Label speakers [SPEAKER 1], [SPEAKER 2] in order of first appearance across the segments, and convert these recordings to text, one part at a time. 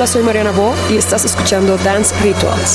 [SPEAKER 1] Hola, soy Mariana Bo y estás escuchando Dance Rituals.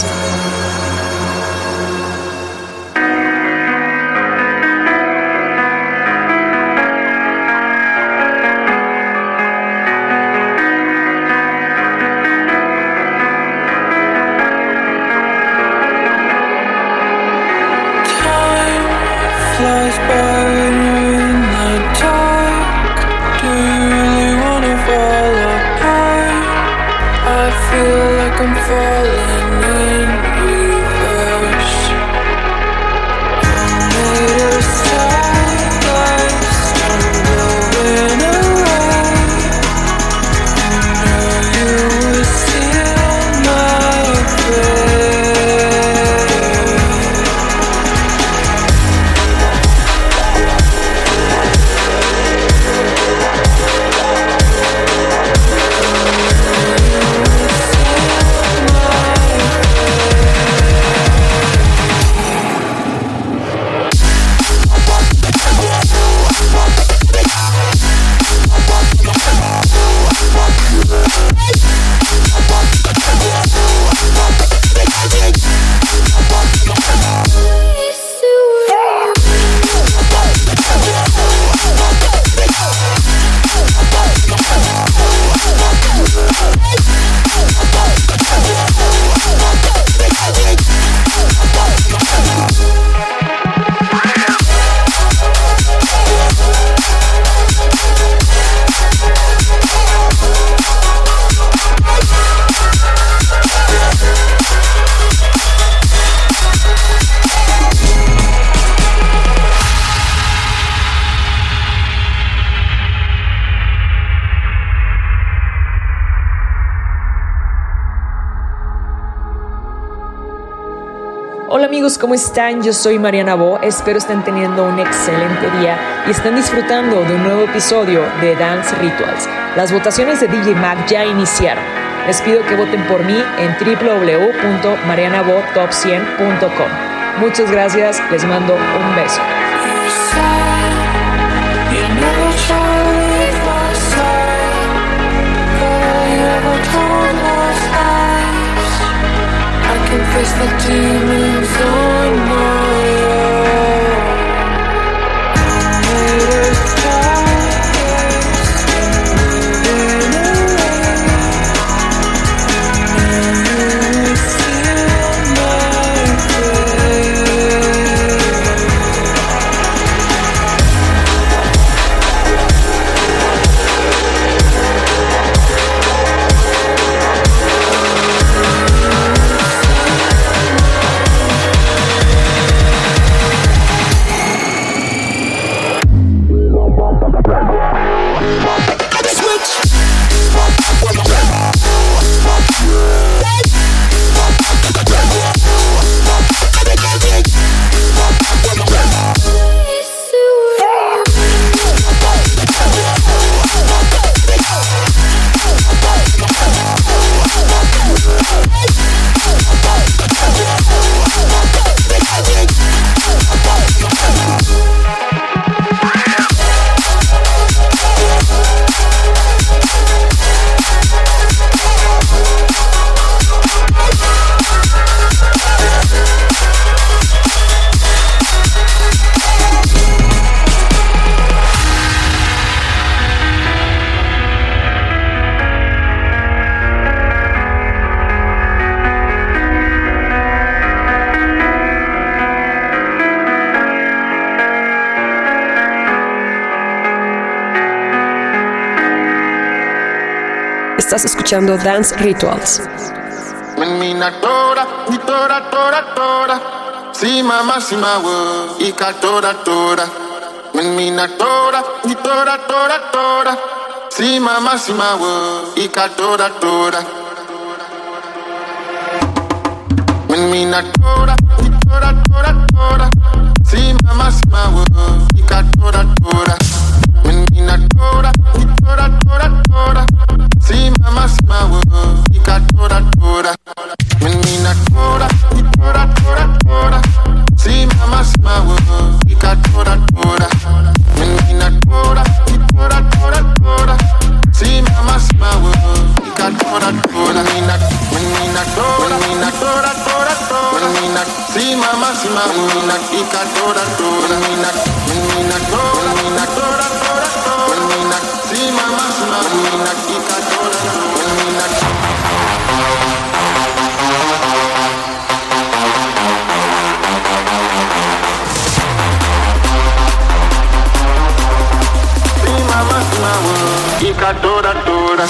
[SPEAKER 1] Hola amigos, ¿cómo están? Yo soy Mariana Bo, espero estén teniendo un excelente día y estén disfrutando de un nuevo episodio de Dance Rituals. Las votaciones de DJ Mag ya iniciaron. Les pido que voten por mí en www.marianabotop100.com. Muchas gracias, les mando un beso.
[SPEAKER 2] Face the demons on my own.
[SPEAKER 1] Estás escuchando Dance Rituals.
[SPEAKER 3] Menina tora, ni tora, tora, tora. Si mama, si mawo, ika tora, tora. Menina tora, ni tora, tora, tora. Si mama, si mawo, ika tora, tora. Menina tora, ni tora, tora, tora. Si mama, si mawo, ika tora, tora. Menina tora, ni tora, tora, tora. Si mama, si mawo, ika tora, tora. Menina tora, ni tora, tora, tora. Si mama, si mawo, ika tora, tora. Menina tora, ni tora, tora, tora. Si mama, si mawo, ika tora, tora. tora tora, mina tora, mina tora tora tora, mina si mama, mina ika tora tora, mina. Ika tora tora.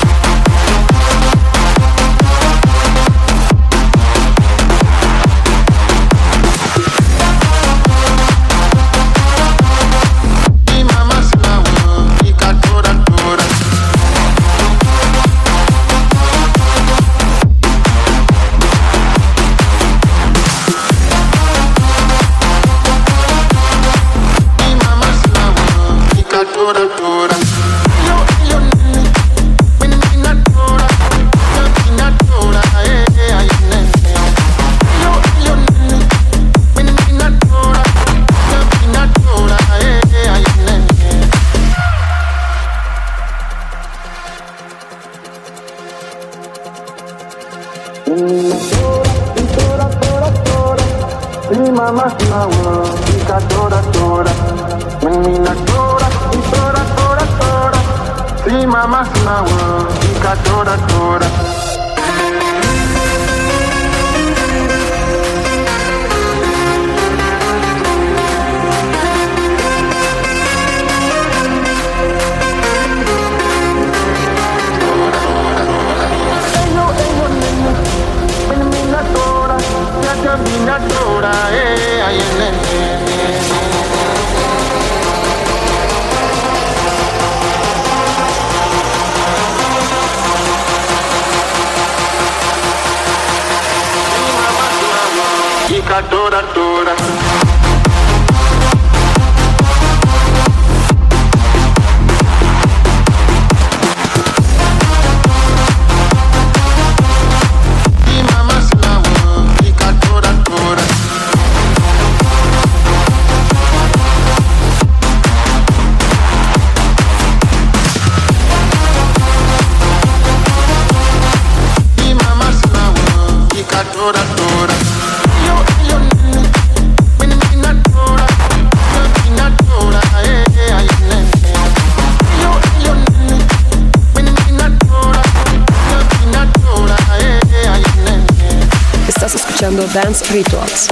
[SPEAKER 3] Tora tora.
[SPEAKER 1] Dance Rituals.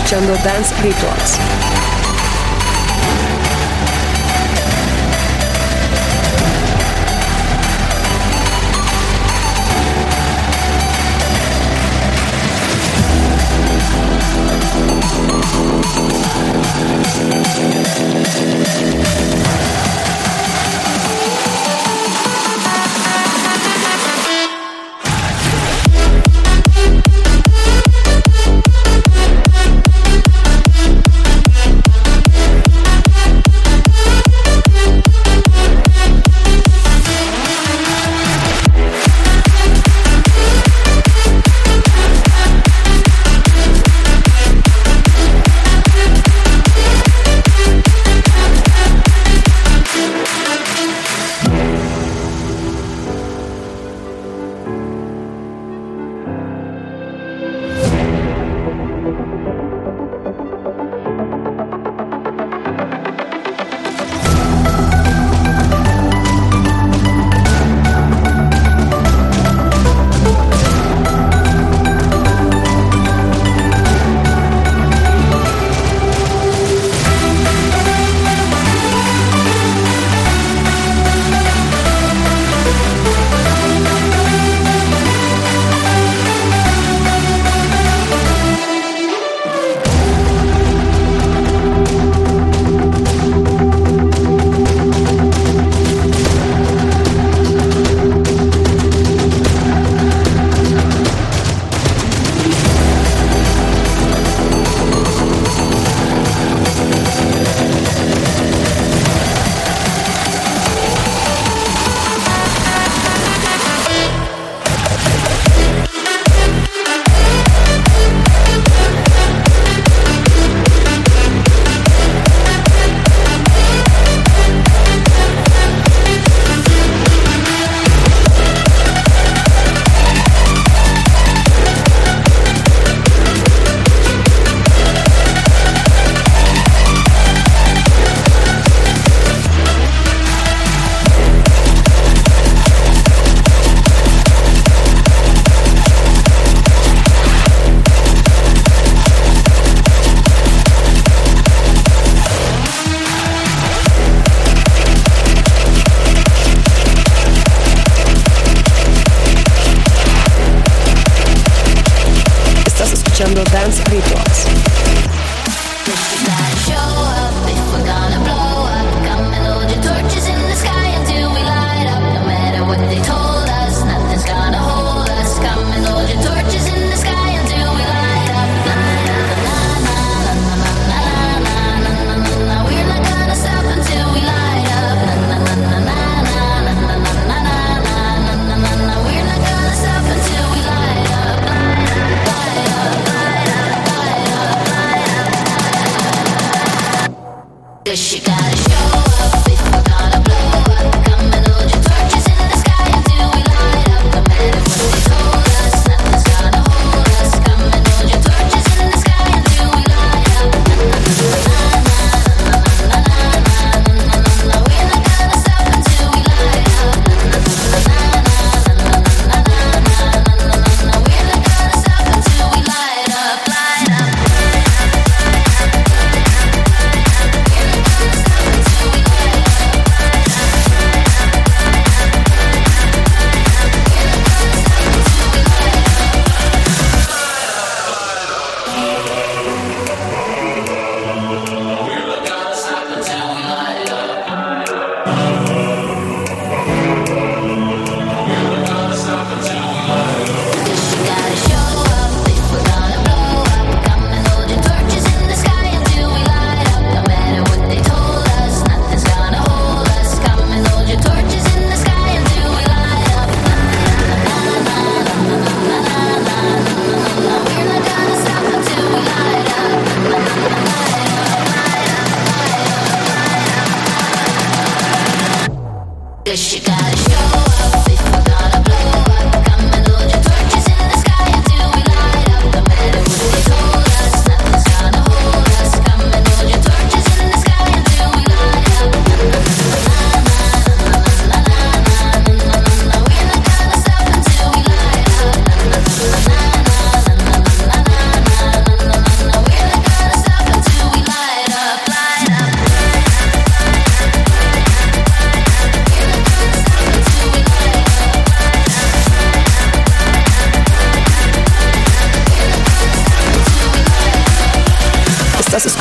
[SPEAKER 1] escuchando Dance Rituals. Dance Rituals.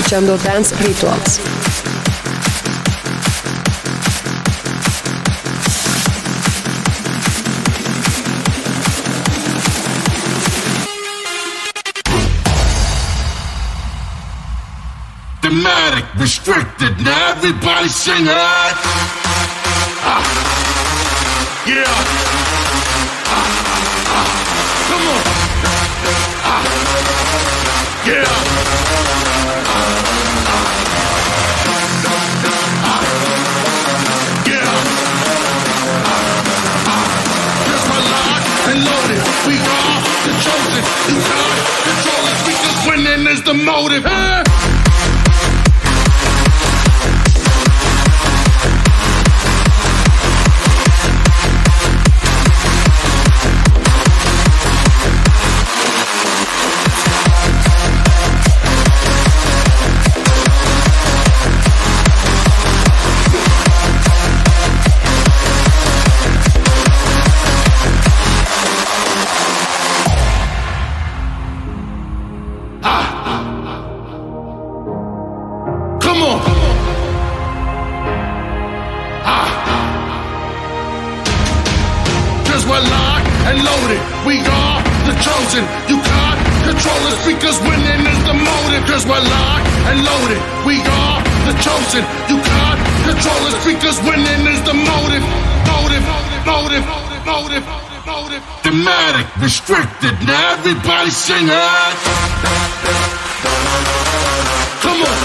[SPEAKER 1] escuchando Dance Rituals.
[SPEAKER 3] Dramatic, restricted, now everybody sing it. Yeah. Come on. Yeah. Yeah. Here's my lock and loaded. We are the chosen. You can't control us because winning is the motive. Hey! You can't control us because winning is the motive. Cause we're locked and loaded. We are the chosen. You can't control us because winning is the motive. Motive, motive, motive, motive. Dramatic, restricted. Now everybody sing it. Come on.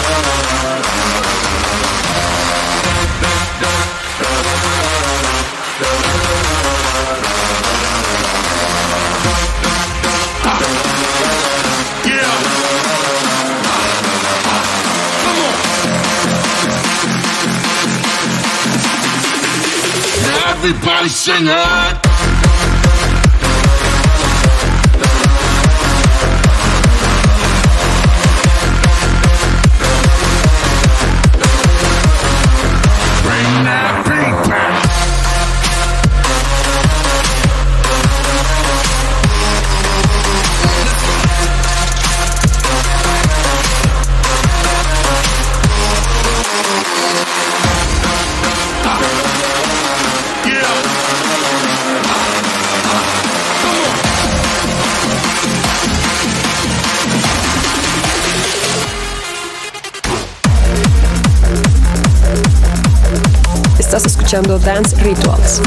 [SPEAKER 3] Everybody sing it. Bring that beat back.
[SPEAKER 1] Estás escuchando Dance Rituals.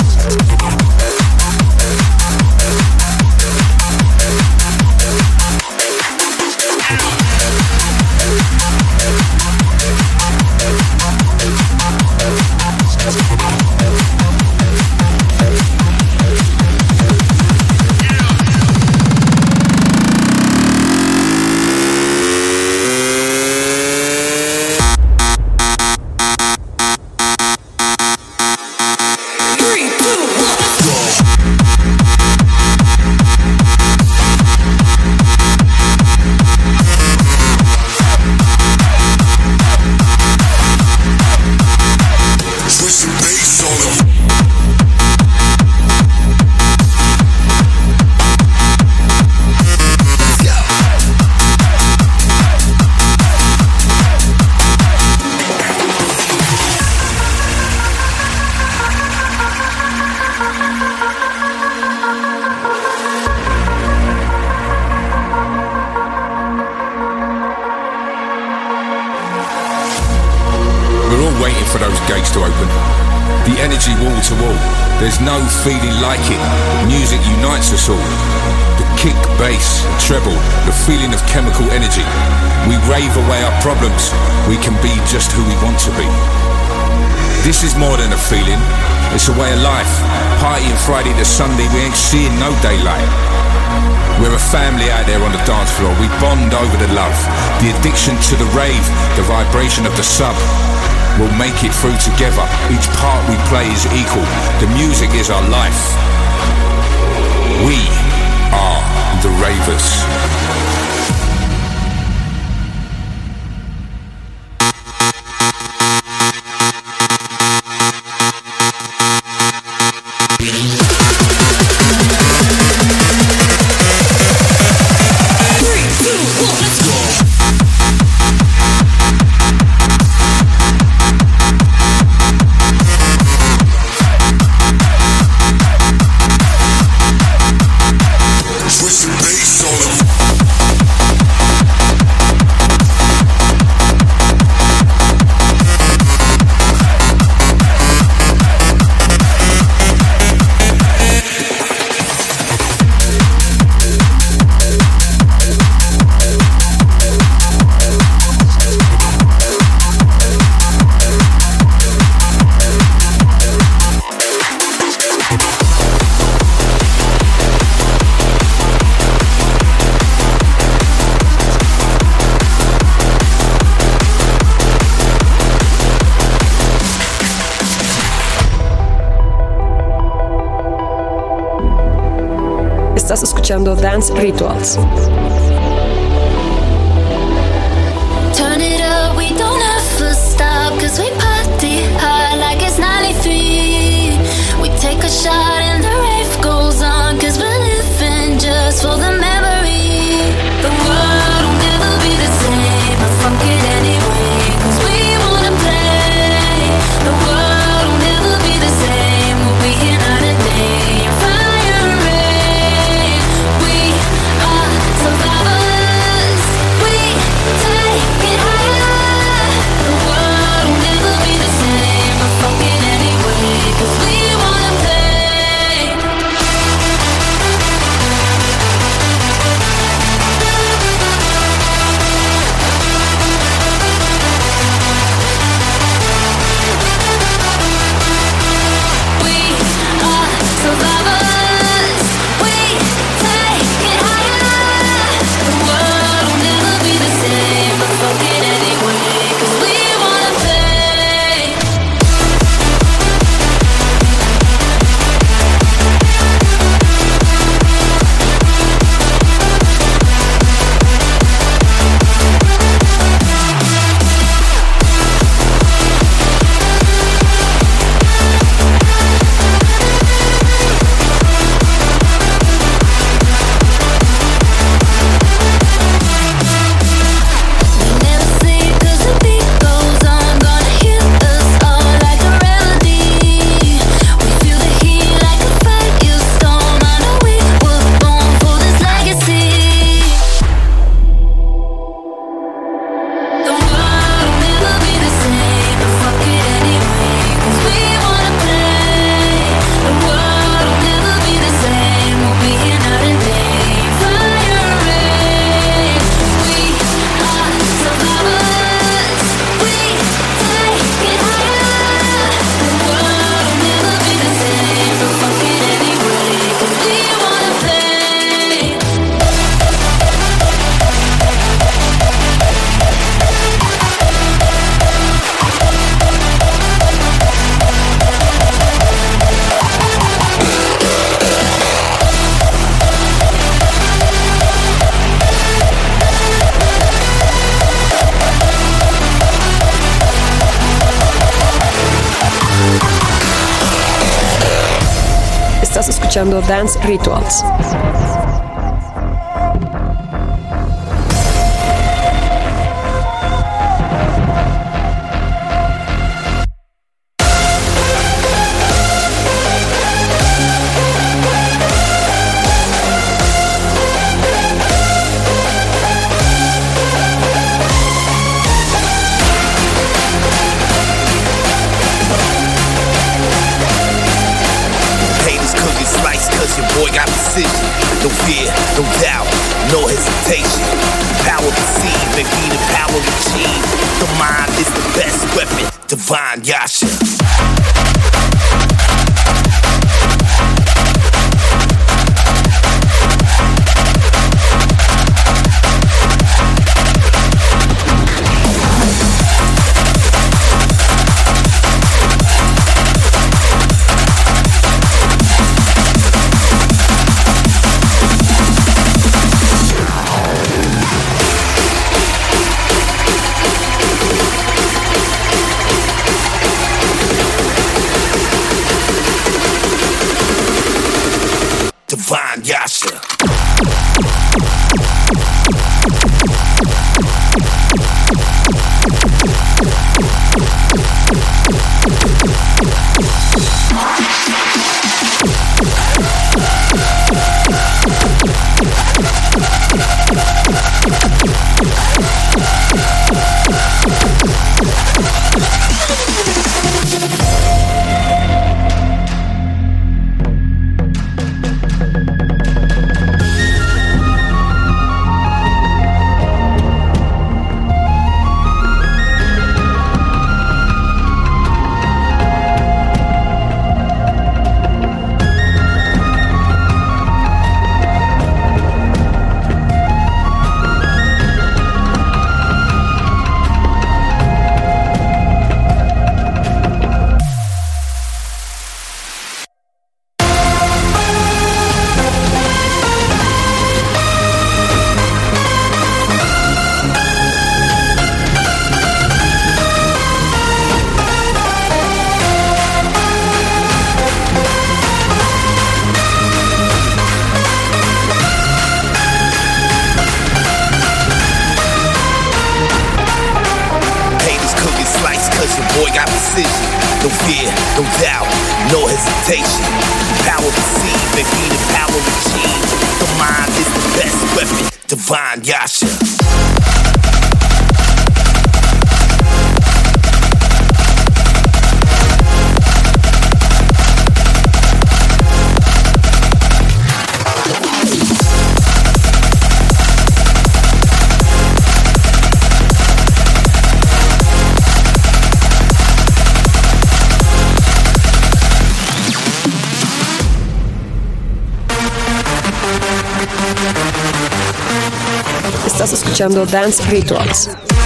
[SPEAKER 4] For those gates to open, the energy wall to wall, there's no feeling like it. Music unites us all. The kick, bass, treble, the feeling of chemical energy. We rave away our problems. We can be just who we want to be. This is more than a feeling, it's a way of life. Partying Friday to Sunday, we ain't seeing no daylight. We're a family out there on the dance floor. We bond over the love, the addiction to the rave, the vibration of the sub. We'll make it through together. Each part we play is equal. The music is our life. We are the Ravers.
[SPEAKER 1] Estás escuchando Dance Rituals.
[SPEAKER 5] Turn it up, we don't have to stop, 'cause we party hard like it's 93. We take a shot and the rave goes on, 'cause we're living just for the memory. The world will never be the same, but fuck it anyway, 'cause we wanna play. The world will never be the same, we'll be here night and day, fire and rain. We are survivors, we take it higher. The world will never be the same, but fuck it anyway, 'cause we wanna play. We are survivors, we take it higher. The world will never be the same, but fuck it anyway, 'cause we wanna play. Never sleep 'cause the beat goes on, gonna heal us all like a remedy. We feel the heat like a firestorm. I know we were born for this legacy. The world will never be the same, but fuck it anyway, 'cause we wanna play. The world will never be the same, we'll be here night and day, fire and rain. We are survivors, we take it higher. The world will never be the same, but fuck it anyway, 'cause we wanna play.
[SPEAKER 1] Estás escuchando Dance Rituals.
[SPEAKER 6] Haters cook and slice 'cause your boy got precision. No fear, no doubt, no hesitation. Power perceived, may be the power achieved. The mind is the best weapon, divine Yasha. Divine Yasha. no fear, no doubt, no hesitation. Power perceived and be the power achieved. The mind is the best weapon, divine Yasha.
[SPEAKER 1] Estás escuchando Dance Rituals.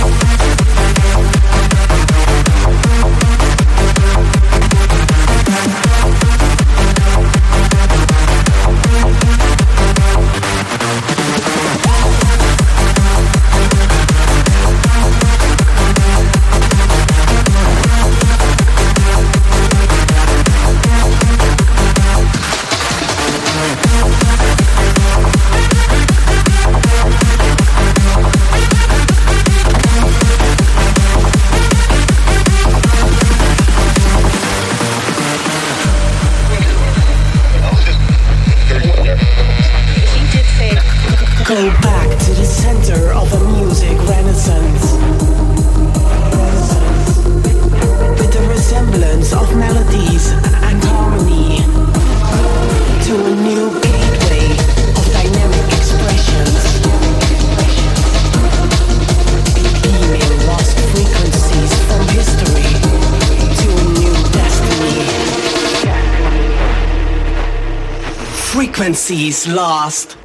[SPEAKER 7] Go back to the center of a music renaissance, with the resemblance of melodies and harmony, to a new gateway of dynamic expressions, beaming lost frequencies from history to a new destiny. Frequencies lost.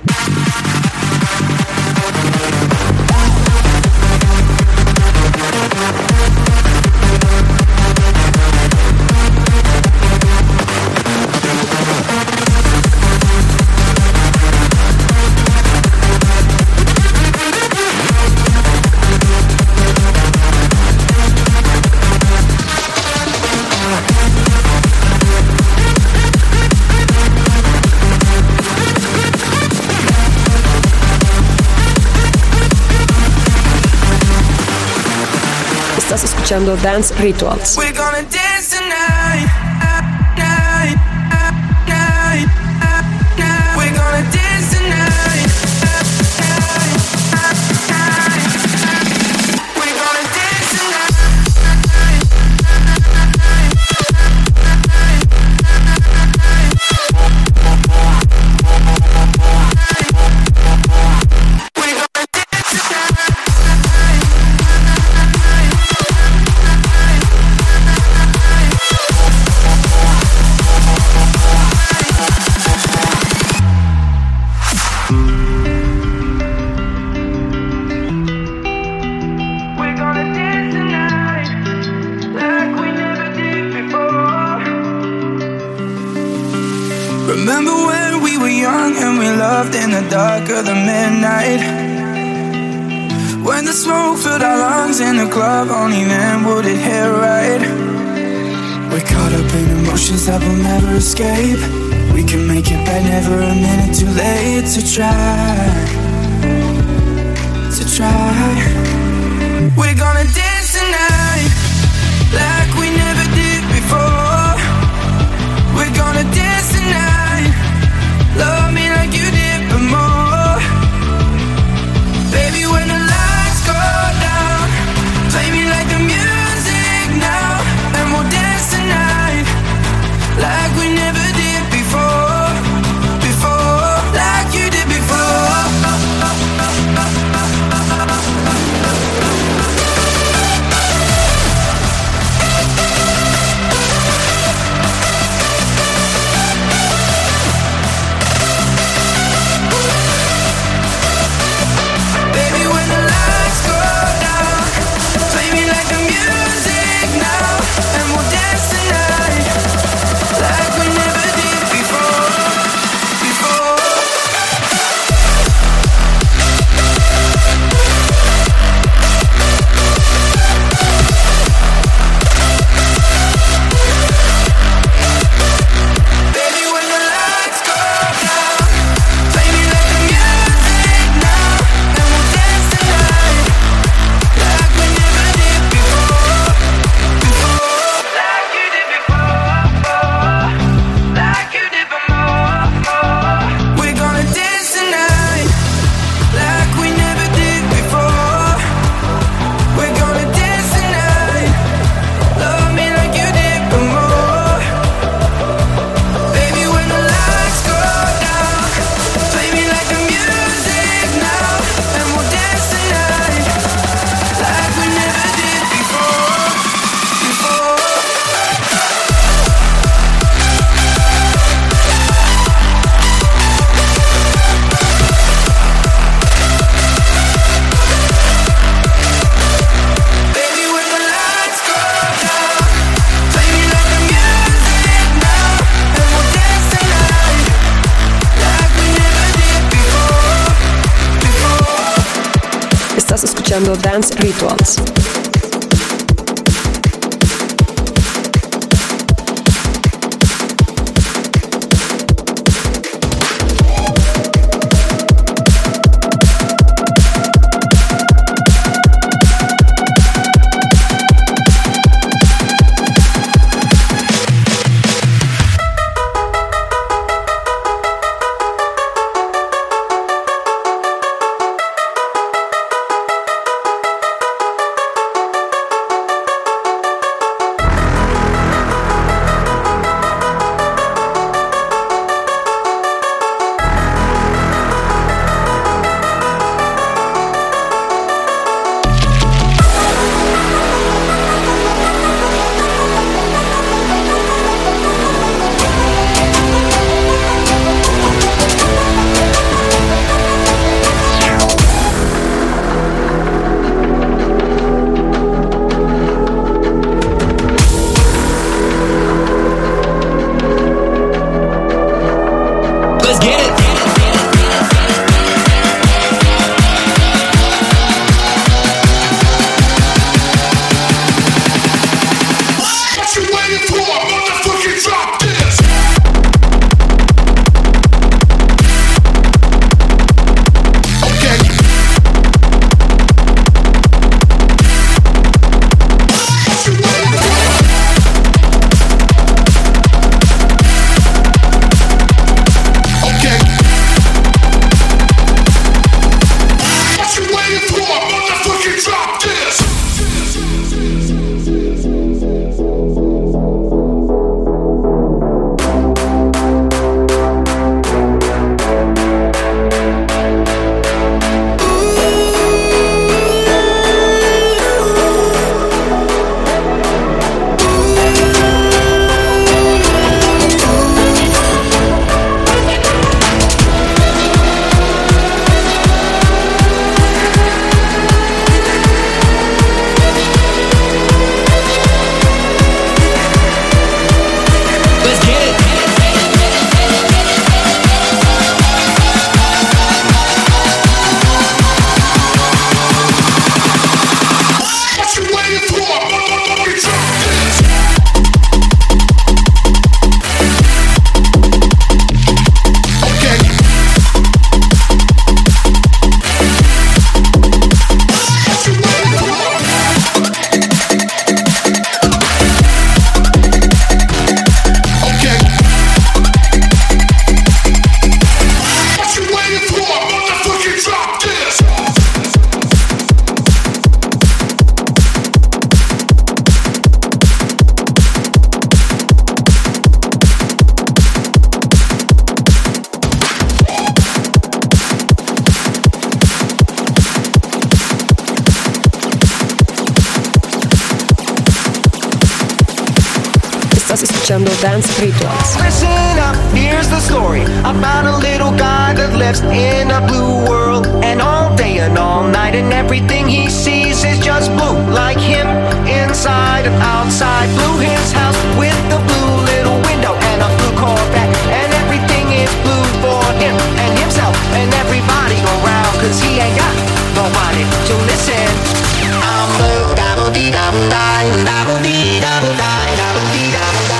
[SPEAKER 1] Estás escuchando Dance Rituals.
[SPEAKER 2] We're gonna dance tonight. We're gonna dance tonight. We're gonna dance tonight. Remember when we were young and we loved in the dark of the midnight? When the smoke filled our lungs in the club, only then would it hit right. We're caught up in emotions that will never escape. We can make it back, never a minute too late to try. We're gonna dance tonight like we never did before. We're gonna dance tonight, love me like you did but more. Baby, when the lights go down, play me like the music now, and we'll dance tonight like we never did before, like you did before.
[SPEAKER 1] Estás escuchando Dance Rituals. Estás escuchando Dance Rituals.
[SPEAKER 8] Listen up, here's the story about a little guy that lives in a blue world. And all day and all night, and everything he sees is just blue. Like him, inside and outside. Blue his house with the blue little window and a blue Corvette. And everything is blue for him and himself and everybody around. Cause he ain't got nobody to listen. I'm blue, dabble-dee-dabble-die, dabble-dee-dabble-die, dabble-dee-dabble-die.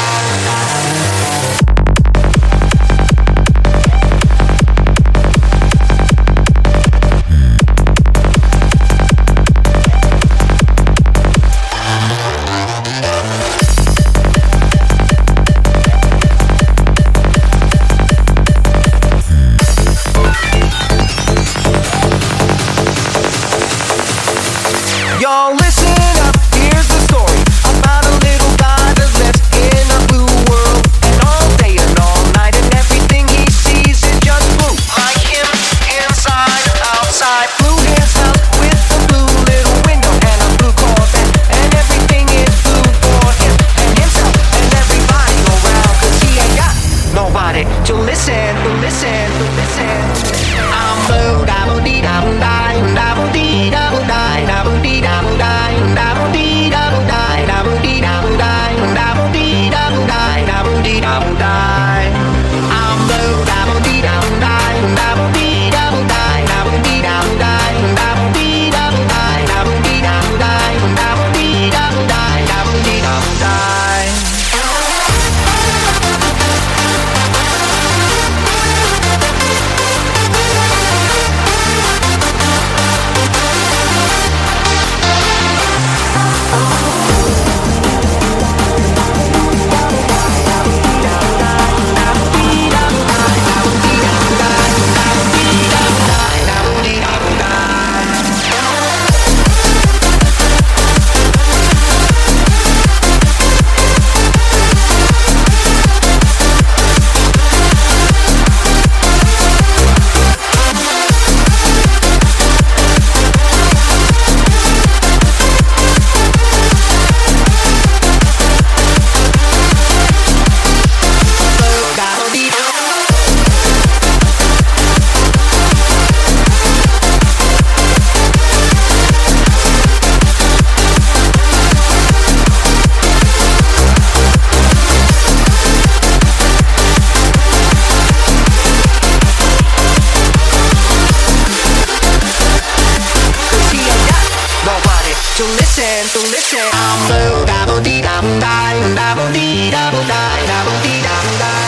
[SPEAKER 8] slow. Dabble dee dabble die, dabble dee dabble die, dabble dee dabble die.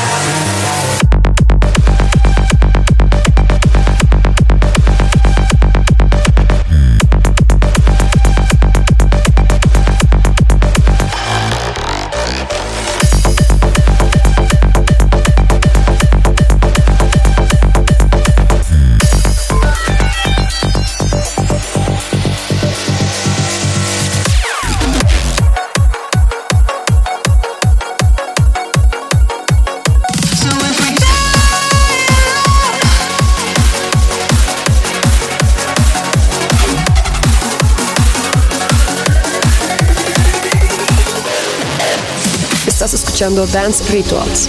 [SPEAKER 1] Estás escuchando Dance Rituals.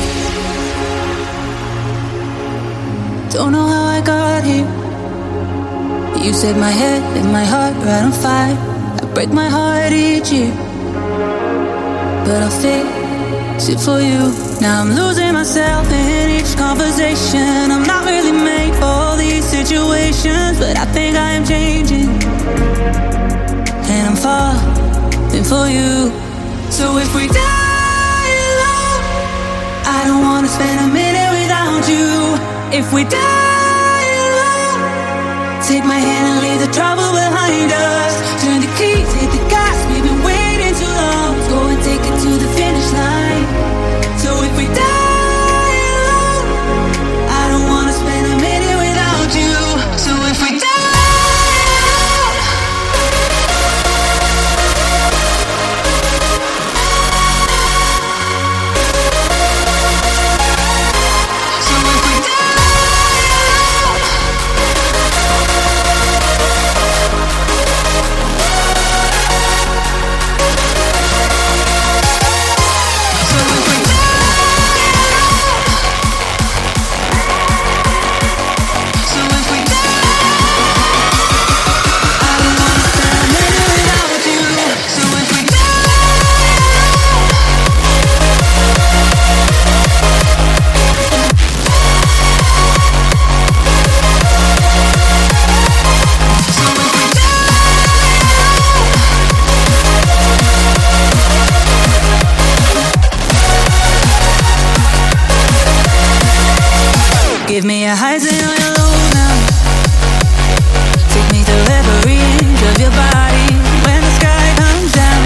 [SPEAKER 9] Don't know how I got here. You set my head and my heart right on fire. I break my heart each year, but I'll fix it for you. Now I'm losing myself in each conversation. I'm not really made for all these situations, but I think I am changing, and I'm falling for you. So if we die, I don't wanna spend a minute without you. If we die alone, take my hand and leave the trouble behind us. Turn the keys, hit the gas, we've been waiting too long. Let's go and take it to the finish line. So if we die alone, I don't wanna spend a minute without you. So if we die give me a high zone on your low now. Take me through every inch of your body. When the sky comes down,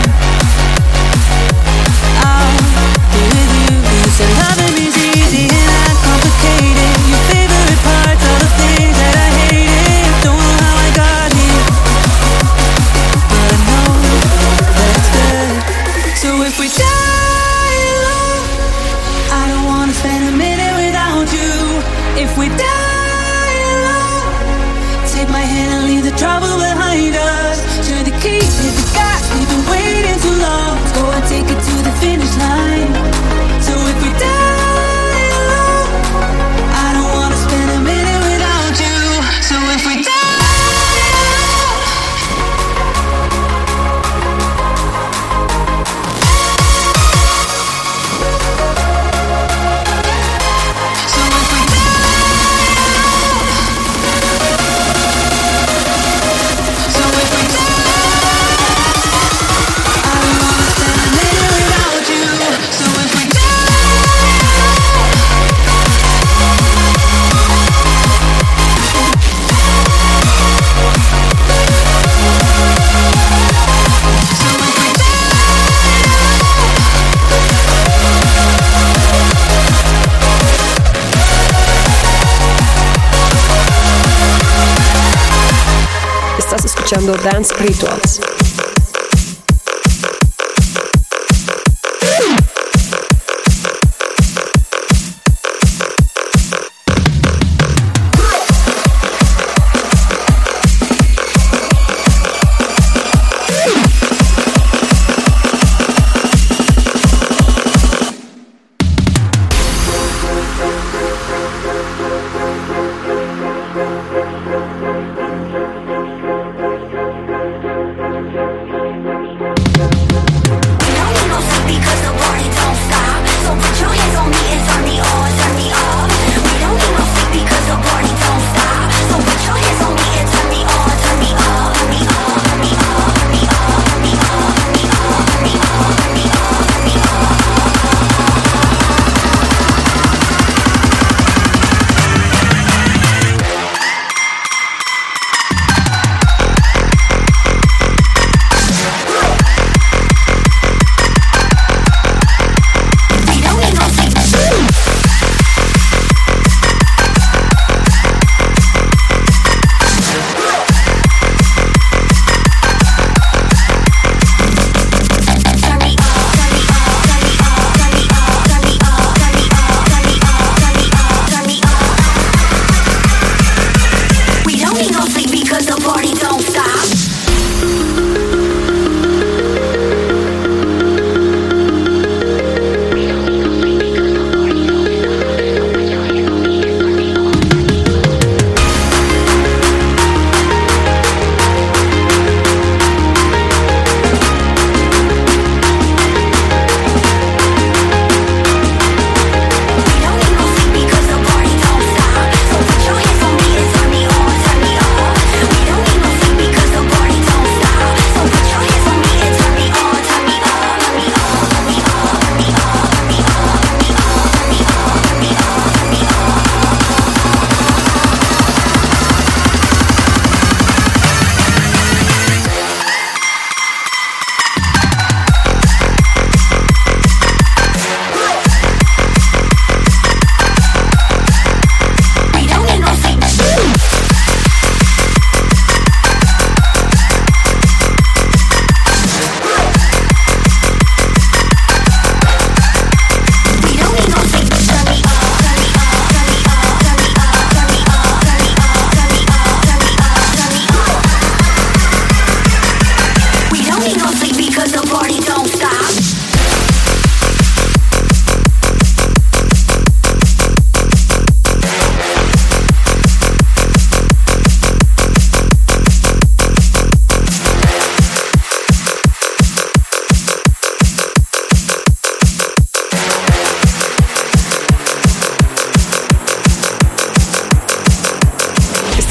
[SPEAKER 9] I'll be with you. You said loving me's easy and not complicated. Your favorite parts are the things that I hated. Don't know how I got here, but I know that it's good. So if we die alone, I don't wanna spend a minute without you. If we die alone, take my hand and leave the trouble behind us. Turn the keys, hit the gas, we've been waiting too long. Let's go and take it to the finish line. So if we die alone, I don't wanna spend a minute without you. So if we die
[SPEAKER 1] Estás escuchando Dance Rituals.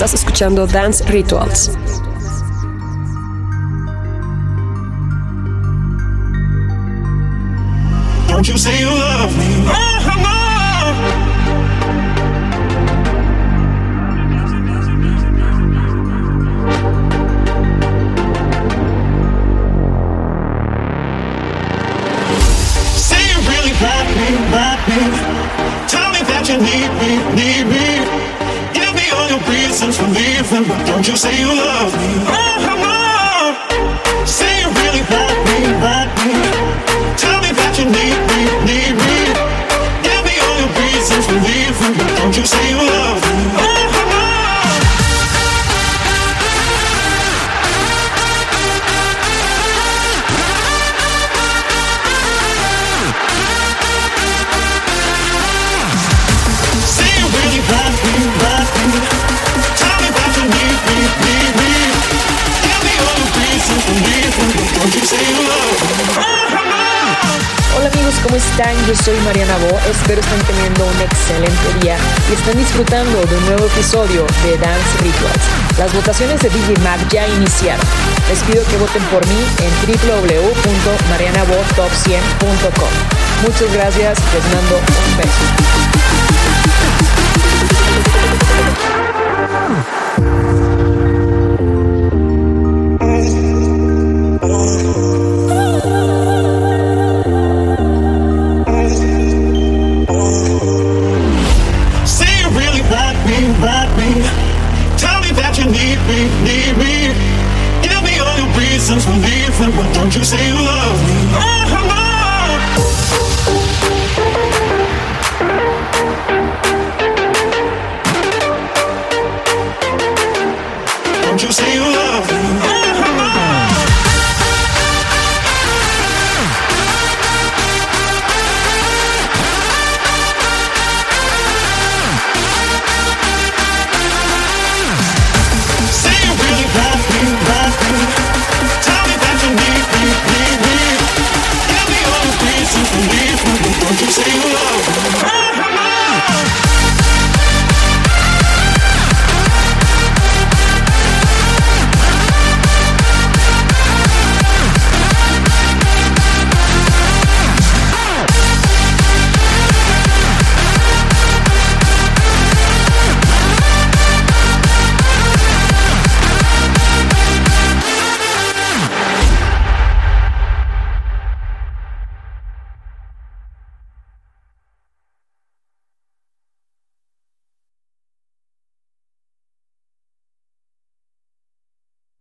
[SPEAKER 1] Estás escuchando Dance Rituals.
[SPEAKER 10] Don't you say you love me? Oh, no. Say you really want me. Tell me that you need me. Give me all your reasons for leaving, but don't you say you love me? Oh, no. Say you really want me. Tell me that you need me. Give me all your reasons for leaving, but don't you say you love me? Oh, no. Say you really want me. Tell me that you need me. Give me all your reasons for leaving, but don't you say you love me? Oh, no.
[SPEAKER 1] Hola amigos, ¿cómo están? Yo soy Mariana Bo, espero estén teniendo un excelente día y estén disfrutando de un nuevo episodio de Dance Rituals. Las votaciones de DJ Mag ya iniciaron. Les pido que voten por mí en www.marianabotop100.com. Muchas gracias, les mando un beso.
[SPEAKER 10] Tell me that you need me. Give me all your reasons for leaving, but don't you say you love me? Oh, no. Don't you say